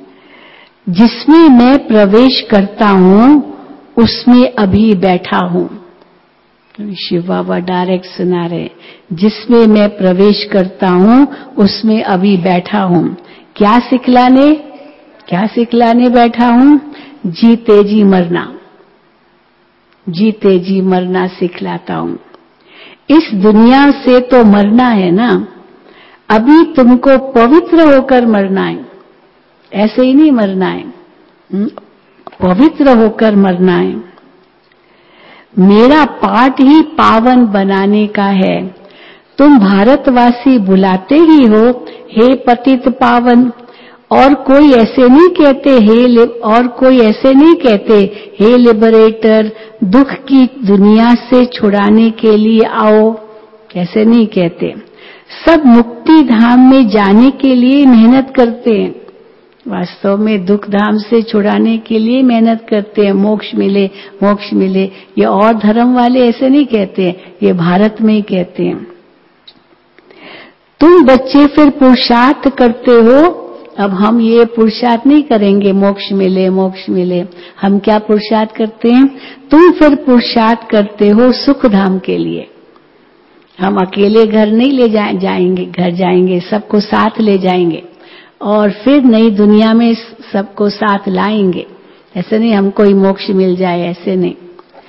जिसमें मैं प्रवेश करता हूँ उसमें अभी बैठा हूँ। शिव बाबा डायरेक्ट सुना रहे, जिसमें मैं प्रवेश करता हूँ उसमें अभी बैठा हूँ। क्या सिखलाने, क्या सिखलाने बैठा हूँ, जीते जी मरना, जीते जी मरना सिखलाता हूँ। इस दुनिया से तो मरना है ना, अभी तुमको पवित्र होकर मरना है, ऐसे ही नहीं मरना है, पवित्र होकर मरना है। मेरा पाठ ही पावन बनाने का है। तुम भारतवासी बुलाते ही हो हे पतित पावन, और कोई ऐसे नहीं कहते हे, और कोई ऐसे नहीं कहते हे लिबरेटर, दुख की दुनिया से छुड़ाने के लिए आओ, कैसे नहीं कहते। सब मुक्ति धाम में जाने के लिए मेहनत करते हैं, वास्तव में दुख धाम से छुड़ाने के लिए मेहनत करते हैं, मोक्ष मिले मोक्ष मिले। ये और धर्म वाले ऐसे नहीं कहते, ये भारत में ही कहते हैं। तुम बच्चे फिर पुरुषार्थ करते हो, अब हम ये पुरुषार्थ नहीं करेंगे मोक्ष मिले मोक्ष मिले, हम क्या पुरुषार्थ करते हैं, तुम फिर पुरुषार्थ करते हो सुख धाम के लिए। हम अकेले घर नहीं ले जा, जाएंगे घर जाएंगे, सबको साथ ले जाएंगे और फिर नई दुनिया में सबको साथ लाएंगे। ऐसे नहीं हमको ही मोक्ष मिल जाए, ऐसे नहीं।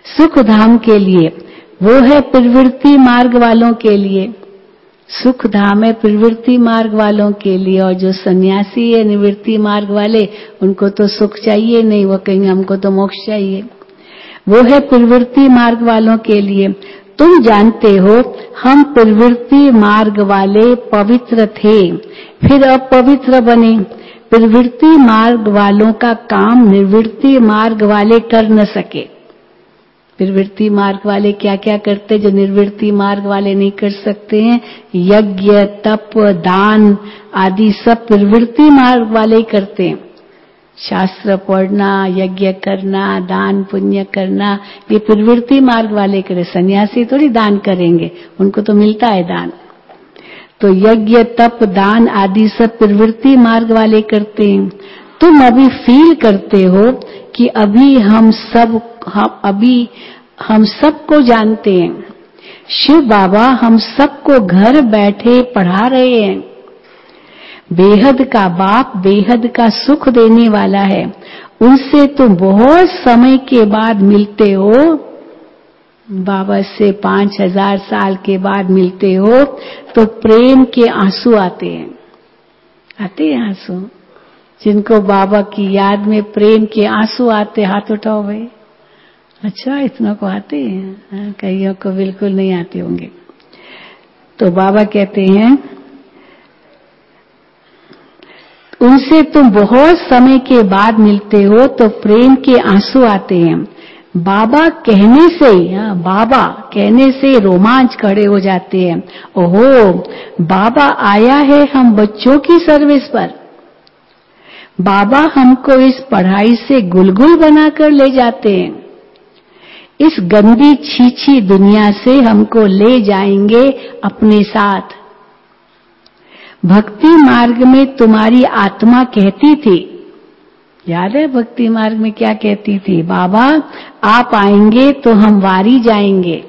सुख धाम के लिए, वो है प्रवृत्ति मार्ग वालों के लिए। सुख धाम है प्रवृत्ति मार्ग वालों के लिए, और जो सन्यासी है निवृत्ति मार्ग वाले, उनको तो सुख चाहिए नहीं, वो कहेंगे हमको तो मोक्ष चाहिए। वो है प्रवृत्ति मार्ग वालों के लिए। तुम जानते हो हम प्रवृत्ति मार्ग वाले पवित्र थे, फिर अपवित्र बने। प्रवृत्ति मार्ग वालों का काम निवृत्ति मार्ग वाले कर न सके। प्रवृत्ति मार्ग वाले क्या क्या करते जो निर्वृत्ति मार्ग वाले नहीं कर सकते हैं? यज्ञ, तप, दान आदि सब प्रवृत्ति मार्ग वाले ही करते हैं। शास्त्र पढ़ना, यज्ञ करना, दान पुण्य करना, ये प्रवृत्ति मार्ग वाले करे। सन्यासी थोड़ी दान करेंगे, उनको तो मिलता है दान। तो यज्ञ, तप, दान आदि सब प्रवृत्ति मार्ग वाले करते हैं। तुम अभी फील करते हो कि अभी हम सब हम अभी हम सबको जानते हैं। शिव बाबा हम सबको घर बैठे पढ़ा रहे हैं। बेहद का बाप बेहद का सुख देने वाला है, उनसे तुम बहुत समय के बाद मिलते हो। बाबा से पांच हजार साल के बाद मिलते हो तो प्रेम के आंसू आते हैं। आते हैं आंसू? जिनको बाबा की याद में प्रेम के आंसू आते, हाथ उठाओ भाई। अच्छा, इतना को आते हैं, कईयों को बिल्कुल नहीं आते होंगे। तो बाबा कहते हैं उनसे तुम बहुत समय के बाद मिलते हो तो प्रेम के आंसू आते हैं। बाबा कहने से ही, हाँ, बाबा कहने से रोमांच खड़े हो जाते हैं। ओहो, बाबा आया है हम बच्चों की सर्विस पर। बाबा हमको इस पढ़ाई से गुलगुल बनाकर ले जाते हैं। इस गंदी छीछी दुनिया से हमको ले जाएंगे अपने साथ। भक्ति मार्ग में तुम्हारी आत्मा कहती थी, याद है भक्ति मार्ग में क्या कहती थी? बाबा आप आएंगे तो हम वारी जाएंगे।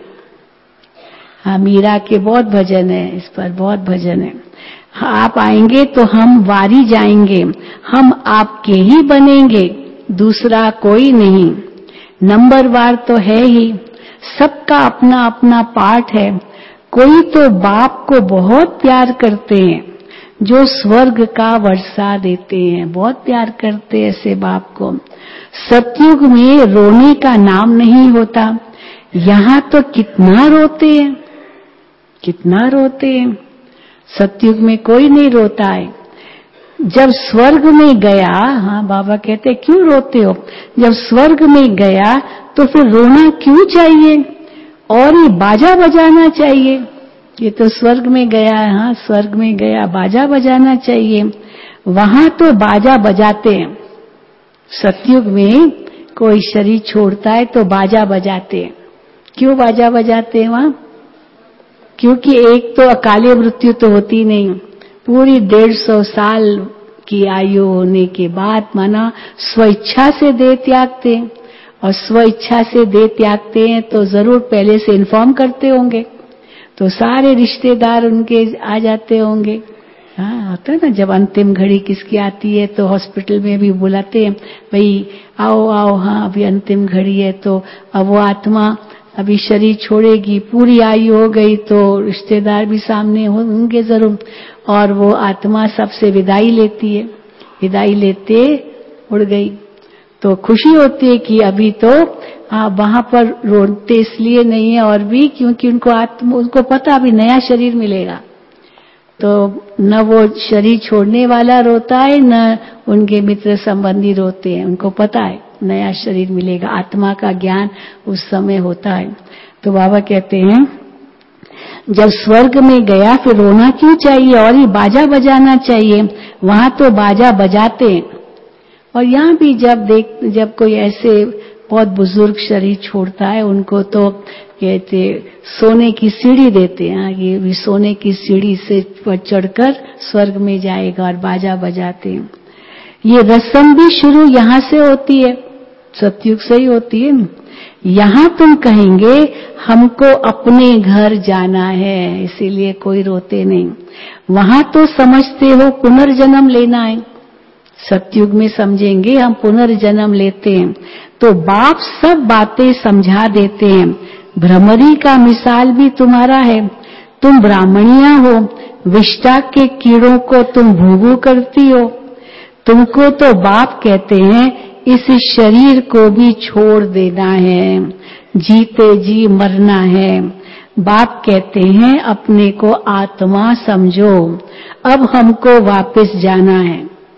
हाँ, मीरा के बहुत भजन है, इस पर बहुत भजन है। आप आएंगे तो हम वारी जाएंगे, हम आपके ही बनेंगे, दूसरा कोई नहीं। नंबरवार तो है ही, सबका अपना अपना पार्ट है। कोई तो बाप को बहुत प्यार करते हैं, जो स्वर्ग का वर्षा देते हैं, बहुत प्यार करते हैं ऐसे बाप को। सतयुग में रोने का नाम नहीं होता, यहाँ तो कितना रोते हैं, कितना रोते हैं। सतयुग में कोई नहीं रोता है। जब स्वर्ग में गया, हाँ बाबा कहते क्यों रोते हो? जब स्वर्ग में गया तो फिर रोना क्यों चाहिए? और ये बाजा बजाना चाहिए। ये तो स्वर्ग में गया है, हाँ स्वर्ग में गया, बाजा बजाना चाहिए। वहां तो बाजा बजाते हैं। सतयुग में कोई शरीर छोड़ता है तो बाजा बजाते हैं। क्यों बाजा बजाते हैं वहां? क्योंकि एक तो अकाली मृत्यु तो होती नहीं, पूरी डेढ़ सौ साल की आयु होने के बाद माना स्वेच्छा से देह त्यागते हैं। और स्वेच्छा से देह त्यागते हैं तो जरूर पहले से इन्फॉर्म करते होंगे, तो सारे रिश्तेदार उनके आ जाते होंगे। हाँ होता है ना, जब अंतिम घड़ी किसकी आती है तो हॉस्पिटल में भी बुलाते हैं, भाई आओ आओ, हाँ अभी अंतिम घड़ी है। तो अब वो आत्मा अभी शरीर छोड़ेगी, पूरी आयु हो गई तो रिश्तेदार भी सामने होंगे जरूर, और वो आत्मा सबसे विदाई लेती है। विदाई लेते उड़ गई तो खुशी होती है कि अभी तो हाँ वहां पर रोते इसलिए नहीं है, और भी क्योंकि उनको आत्मा, उनको पता अभी नया शरीर मिलेगा। तो न वो शरीर छोड़ने वाला रोता है, न उनके मित्र संबंधी रोते हैं, उनको पता है नया शरीर मिलेगा। आत्मा का ज्ञान उस समय होता है। तो बाबा कहते हैं जब स्वर्ग में गया फिर रोना क्यों चाहिए और ये बाजा बजाना चाहिए? वहां तो बाजा बजाते हैं। और यहाँ भी जब देख जब कोई ऐसे बहुत बुजुर्ग शरीर छोड़ता है, उनको तो कहते सोने की सीढ़ी देते हैं। ये भी सोने की सीढ़ी से चढ़कर स्वर्ग में जाएगा और बाजा बजाते हैं। ये रस्म भी शुरू यहाँ से होती है, सतयुग से ही होती है। यहाँ तुम कहेंगे हमको अपने घर जाना है, इसीलिए कोई रोते नहीं। वहां तो समझते हो पुनर्जन्म लेना है, सतयुग में समझेंगे हम पुनर्जन्म लेते हैं तो बाप सब बातें समझा देते हैं। भ्रमरी का मिसाल भी तुम्हारा है, तुम ब्राह्मणिया हो, विष्टा के कीड़ों को तुम भूभू करती हो। तुमको तो बाप कहते हैं इस शरीर को भी छोड़ देना है, जीते जी मरना है। बाप कहते हैं अपने को आत्मा समझो, अब हमको वापस जाना है।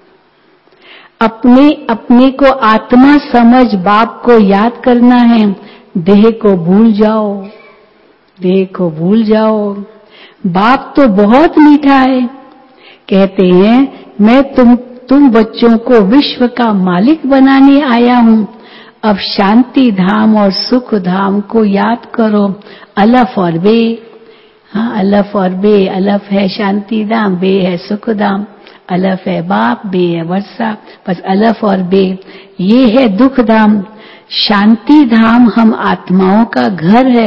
अपने अपने को आत्मा समझ बाप को याद करना है। देह को भूल जाओ, देह को भूल जाओ। बाप तो बहुत मीठा है, कहते हैं मैं तुम तुम बच्चों को विश्व का मालिक बनाने आया हूं। अब शांति धाम और सुख धाम को याद करो। अलफ और बे, हाँ अलफ और बे, अलफ है शांति धाम, बे है सुख धाम। अलफ है बाप, बे है वर्षा, बस अलफ और बे, ये है दुख धाम। शांति धाम हम आत्माओं का घर है।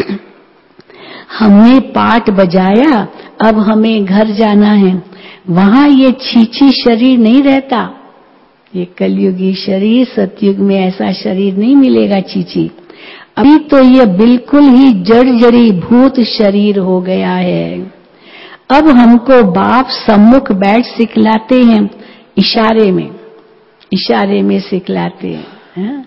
हमने पाठ बजाया, अब हमें घर जाना है। वहां ये छीछी शरीर नहीं रहता, ये कलयुगी शरीर, सतयुग में ऐसा शरीर नहीं मिलेगा छीछी। अभी तो ये बिल्कुल ही जड़ जड़ी भूत शरीर हो गया है। अब हमको बाप सम्मुख बैठ सिखलाते हैं, इशारे में, इशारे में सिखलाते हैं, है?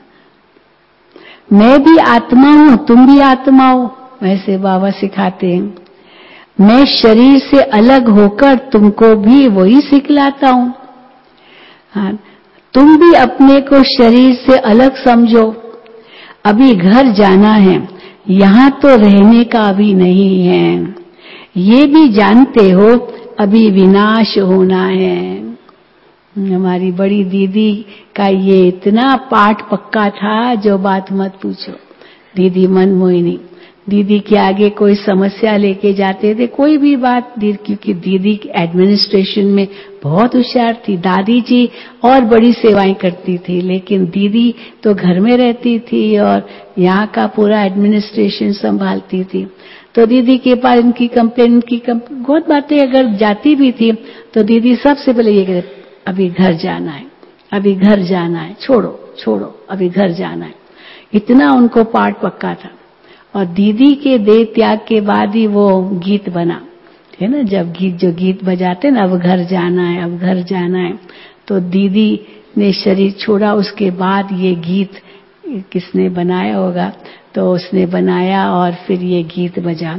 मैं भी आत्मा हूं, तुम भी आत्मा हो, वैसे बाबा सिखाते हैं। मैं शरीर से अलग होकर तुमको भी वही सिखलाता हूं। हाँ, तुम भी अपने को शरीर से अलग समझो। अभी घर जाना है, यहां तो रहने का भी नहीं है। ये भी जानते हो अभी विनाश होना है। हमारी बड़ी दीदी का ये इतना पाठ पक्का था, जो बात मत पूछो। दीदी मनमोहिनी, दीदी के आगे कोई समस्या लेके जाते थे, कोई भी बात, क्योंकि दीदी एडमिनिस्ट्रेशन में बहुत होशियार थी। दादी जी और बड़ी सेवाएं करती थी, लेकिन दीदी तो घर में रहती थी और यहाँ का पूरा एडमिनिस्ट्रेशन संभालती थी। तो दीदी के पास इनकी कंप्लेन की बहुत बातें अगर जाती भी थी तो दीदी सबसे पहले ये कहते, अभी घर जाना है, अभी घर जाना है, छोड़ो छोड़ो, अभी घर जाना है। इतना उनको पाठ पक्का था। और दीदी के देह त्याग के बाद ही वो गीत बना, है ना, जब गीत जो गीत बजाते ना, अब घर जाना है, अब घर जाना है, तो दीदी ने शरीर छोड़ा, उसके बाद ये गीत किसने बनाया होगा, तो उसने बनाया और फिर ये गीत बजा।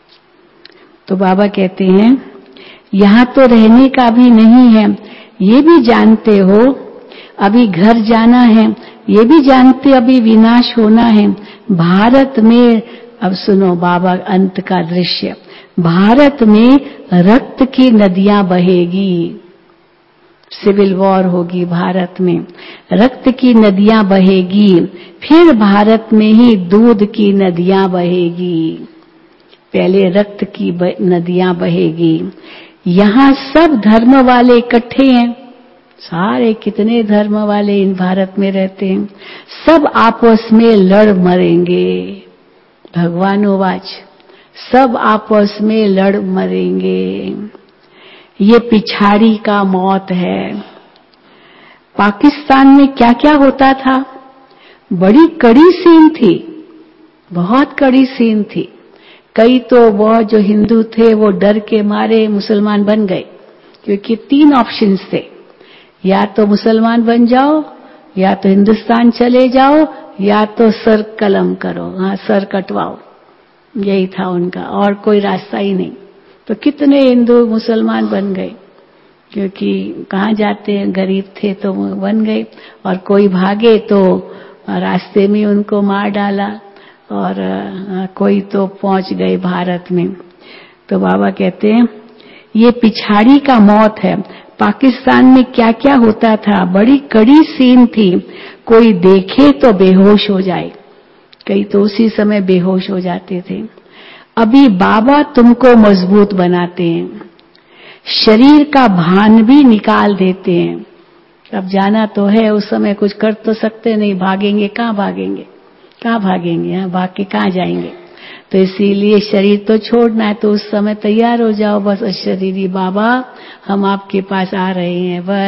तो बाबा कहते हैं यहां तो रहने का भी नहीं है, ये भी जानते हो अभी घर जाना है, ये भी जानते अभी विनाश होना है। भारत में, अब सुनो बाबा अंत का दृश्य, भारत में रक्त की नदियां बहेगी, सिविल वॉर होगी भारत में, रक्त की नदियां बहेगी, फिर भारत में ही दूध की नदियां बहेगी। पहले रक्त की नदियां बहेगी। यहाँ सब धर्म वाले इकट्ठे हैं, सारे कितने धर्म वाले इन भारत में रहते हैं, सब आपस में लड़ मरेंगे। भगवानोवाच, सब आपस में लड़ मरेंगे। ये पिछाड़ी का मौत है। पाकिस्तान में क्या क्या होता था, बड़ी कड़ी सीन थी, बहुत कड़ी सीन थी। कई तो वो जो हिंदू थे वो डर के मारे मुसलमान बन गए, क्योंकि तीन ऑप्शंस थे, या तो मुसलमान बन जाओ, या तो हिंदुस्तान चले जाओ, या तो सर कलम करो, हाँ सर कटवाओ, यही था उनका, और कोई रास्ता ही नहीं। तो कितने हिंदू मुसलमान बन गए, क्योंकि कहाँ जाते हैं, गरीब थे तो बन गए, और कोई भागे तो रास्ते में उनको मार डाला, और कोई तो पहुंच गए भारत में। तो बाबा कहते हैं ये पिछाड़ी का मौत है। पाकिस्तान में क्या क्या होता था, बड़ी कड़ी सीन थी, कोई देखे तो बेहोश हो जाए, कई तो उसी समय बेहोश हो जाते थे। अभी बाबा तुमको मजबूत बनाते हैं, शरीर का भान भी निकाल देते हैं। अब जाना तो है, उस समय कुछ कर तो सकते नहीं, भागेंगे कहाँ भागेंगे, कहाँ भागेंगे, यहाँ भाग के कहाँ जाएंगे। तो इसीलिए शरीर तो छोड़ना है, तो उस समय तैयार हो जाओ, बस शरीरी बाबा हम आपके पास आ रहे हैं, बस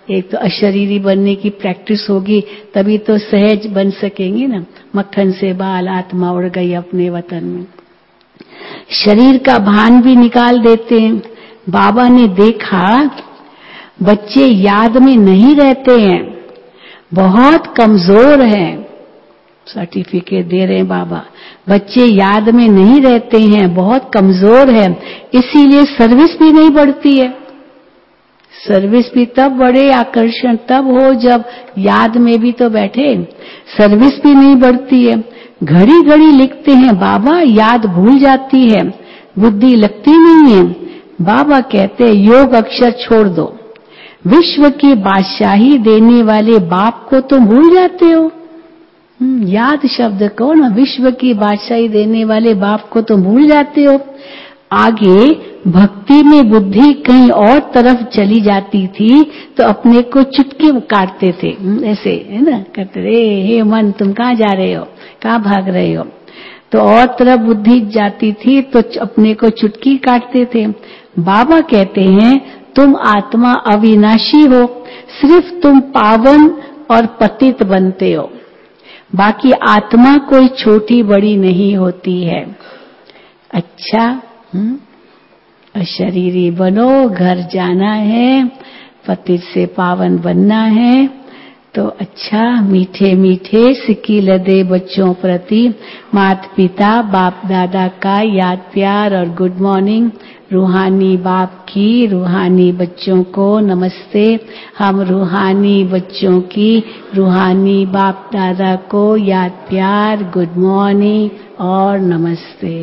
एक तो अशरीरी बनने की प्रैक्टिस होगी, तभी तो सहज बन सकेंगे ना। मक्खन से बाल आत्मा उड़ गई अपने वतन में। शरीर का भान भी निकाल देते हैं। बाबा ने देखा बच्चे याद में नहीं रहते हैं, बहुत कमजोर हैं। सर्टिफिकेट दे रहे हैं बाबा, बच्चे याद में नहीं रहते हैं, बहुत कमजोर है, इसीलिए सर्विस भी नहीं बढ़ती है। सर्विस भी तब बढ़े, आकर्षण तब हो जब याद में भी तो बैठे। सर्विस भी नहीं बढ़ती है। घड़ी घड़ी लिखते हैं बाबा, याद भूल जाती है, बुद्धि लगती नहीं है। बाबा कहते हैं योग अक्षर छोड़ दो, विश्व की बादशाही देने वाले बाप को तुम भूल जाते हो। याद शब्द को ना, विश्व की बादशाही देने वाले बाप को तुम भूल जाते हो। आगे भक्ति में बुद्धि कहीं और तरफ चली जाती थी तो अपने को चुटकी काटते थे, ऐसे है ना, कहते रे हे मन तुम कहाँ जा रहे हो, कहाँ भाग रहे हो। तो और तरफ बुद्धि जाती थी तो अपने को चुटकी काटते थे। बाबा कहते हैं तुम आत्मा अविनाशी हो, सिर्फ तुम पावन और पतित बनते हो, बाकी आत्मा कोई छोटी बड़ी नहीं होती है। अच्छा, हम्म, अशरीरी बनो, घर जाना है, पतित से पावन बनना है। तो अच्छा, मीठे मीठे सिक्की लदे बच्चों प्रति माता पिता बाप दादा का याद प्यार और गुड मॉर्निंग। रूहानी बाप की रूहानी बच्चों को नमस्ते। हम रूहानी बच्चों की रूहानी बाप दादा को याद प्यार, गुड मॉर्निंग और नमस्ते।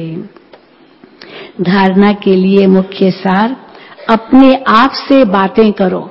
धारणा के लिए मुख्य सार, अपने आप से बातें करो।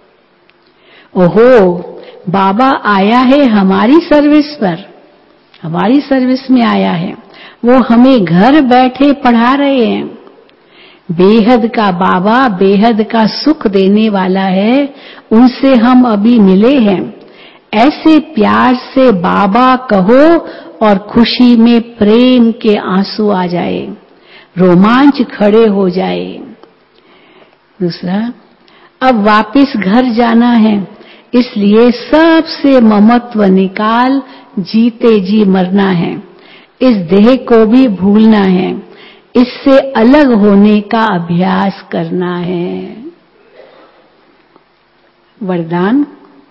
ओहो, बाबा आया है हमारी सर्विस पर, हमारी सर्विस में आया है, वो हमें घर बैठे पढ़ा रहे हैं। बेहद का बाबा बेहद का सुख देने वाला है, उनसे हम अभी मिले हैं। ऐसे प्यार से बाबा कहो और खुशी में प्रेम के आंसू आ जाए, रोमांच खड़े हो जाए। दूसरा, अब वापस घर जाना है, इसलिए सबसे ममत्व निकाल जीते जी मरना है। इस देह को भी भूलना है, इससे अलग होने का अभ्यास करना है। वरदान,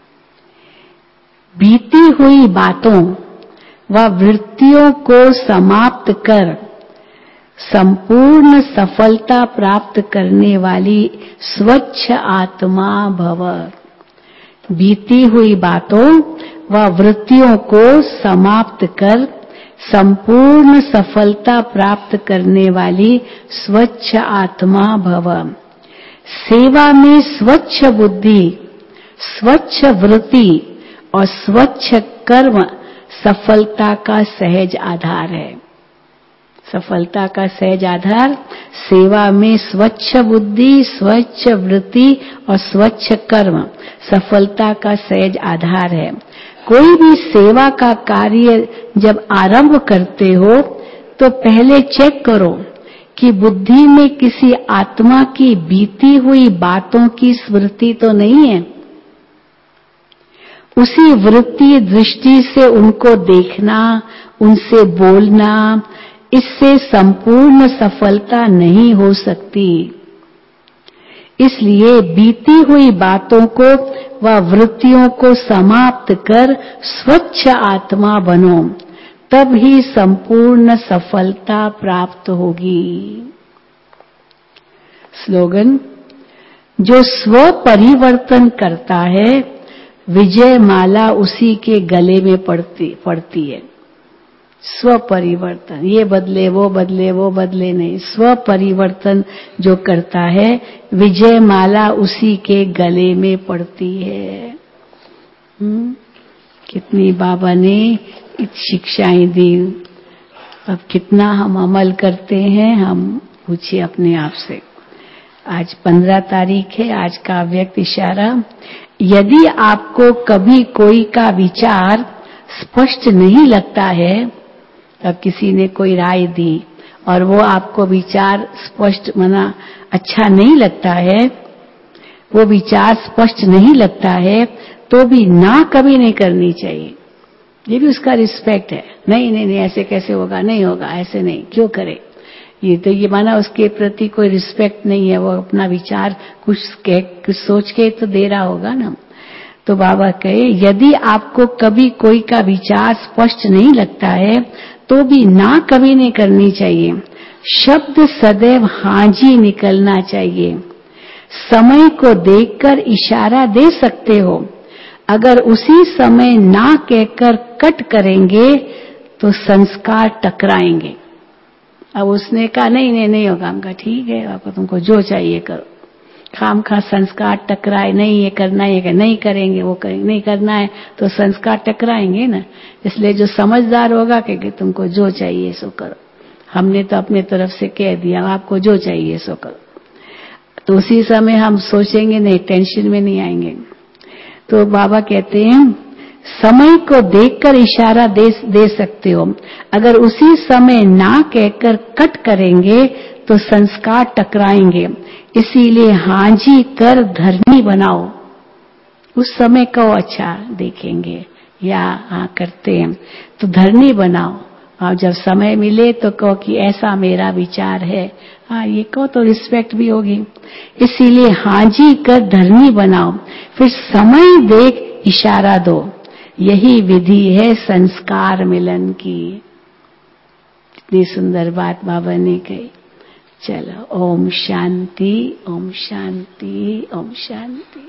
बीती हुई बातों व वृत्तियों को समाप्त कर संपूर्ण सफलता प्राप्त करने वाली स्वच्छ आत्मा भव। बीती हुई बातों व वृत्तियों को समाप्त कर संपूर्ण सफलता प्राप्त करने वाली स्वच्छ आत्मा भव। सेवा में स्वच्छ बुद्धि, स्वच्छ वृत्ति और स्वच्छ कर्म सफलता का सहज आधार है। सफलता का सहज आधार सेवा में स्वच्छ बुद्धि, स्वच्छ वृत्ति और स्वच्छ कर्म सफलता का सहज आधार है। कोई भी सेवा का कार्य जब आरंभ करते हो तो पहले चेक करो कि बुद्धि में किसी आत्मा की बीती हुई बातों की स्मृति तो नहीं है। उसी वृत्ति दृष्टि से उनको देखना, उनसे बोलना, इससे संपूर्ण सफलता नहीं हो सकती। इसलिए बीती हुई बातों को व वृत्तियों को समाप्त कर स्वच्छ आत्मा बनो, तब ही संपूर्ण सफलता प्राप्त होगी। स्लोगन, जो स्व परिवर्तन करता है विजय माला उसी के गले में पड़ती पड़ती है। स्व परिवर्तन, ये बदले वो बदले वो बदले नहीं, स्व परिवर्तन जो करता है विजय माला उसी के गले में पड़ती है। हुँ? कितनी बाबा ने शिक्षाएं दी, अब कितना हम अमल करते हैं, हम पूछिए अपने आप से। आज पंद्रह तारीख है, आज का अव्यक्त इशारा। यदि आपको कभी कोई का विचार स्पष्ट नहीं लगता है, अब किसी ने कोई राय दी और वो आपको विचार स्पष्ट मना अच्छा नहीं लगता है, वो विचार स्पष्ट नहीं लगता है तो भी ना कभी नहीं करनी चाहिए। ये भी उसका रिस्पेक्ट है। नहीं नहीं नहीं ऐसे कैसे होगा, नहीं होगा, ऐसे नहीं, क्यों करे। ये तो ये माना उसके प्रति कोई रिस्पेक्ट नहीं है, वो अपना विचार कुछ कह कुछ सोच के तो दे रहा होगा ना। तो बाबा कहे यदि आपको कभी कोई का विचार स्पष्ट नहीं लगता है तो भी ना कभी नहीं करनी चाहिए। शब्द सदैव हाँ जी निकलना चाहिए। समय को देखकर इशारा दे सकते हो, अगर उसी समय ना कहकर कट करेंगे तो संस्कार टकराएंगे। अब उसने कहा नहीं नहीं नहीं होगा, हम कहा ठीक है, आपको तुमको जो चाहिए करो। खाम खा संस्कार टकराए, नहीं ये करना है, नहीं करेंगे, वो करेंगे, नहीं करना है तो संस्कार टकराएंगे ना। इसलिए जो समझदार होगा कि तुमको जो चाहिए सो करो, हमने तो अपने तरफ से कह दिया, आपको जो चाहिए सो करो। तो उसी समय हम सोचेंगे नहीं, टेंशन में नहीं आएंगे। तो बाबा कहते हैं समय को देखकर इशारा दे दे सकते हो, अगर उसी समय ना कहकर कट करेंगे तो संस्कार टकराएंगे। इसीलिए हाँ जी कर धरनी बनाओ। उस समय को अच्छा देखेंगे या हाँ करते हैं तो धरनी बनाओ, और जब समय मिले तो कहो कि ऐसा मेरा विचार है, हाँ ये कहो तो रिस्पेक्ट भी होगी। इसीलिए हाँ जी कर धरनी बनाओ, फिर समय देख इशारा दो, यही विधि है संस्कार मिलन की। इतनी सुंदर बात बाबा ने कही। चलो ओम शांति, ओम शांति, ओम शांति।